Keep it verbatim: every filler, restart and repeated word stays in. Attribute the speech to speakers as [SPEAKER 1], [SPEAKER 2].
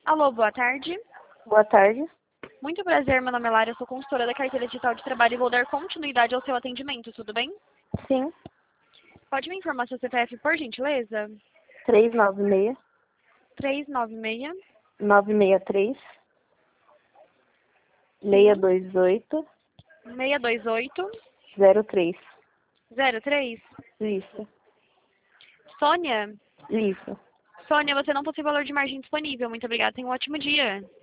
[SPEAKER 1] Alô, boa tarde.
[SPEAKER 2] Boa tarde.
[SPEAKER 1] Muito prazer, meu nome é Lara, eu sou consultora da carteira digital de trabalho e vou dar continuidade ao seu atendimento, tudo bem?
[SPEAKER 2] Sim.
[SPEAKER 1] Pode me informar seu C P F, por gentileza?
[SPEAKER 2] três nove seis,
[SPEAKER 1] três nove seis,
[SPEAKER 2] nove seis três,
[SPEAKER 1] sim,
[SPEAKER 2] seis dois oito,
[SPEAKER 1] seis dois oito,
[SPEAKER 2] zero três.
[SPEAKER 1] zero três.
[SPEAKER 2] Isso.
[SPEAKER 1] Sônia?
[SPEAKER 2] Isso.
[SPEAKER 1] Sônia, você não possui valor de margem disponível. Muito obrigada, tenha um ótimo dia.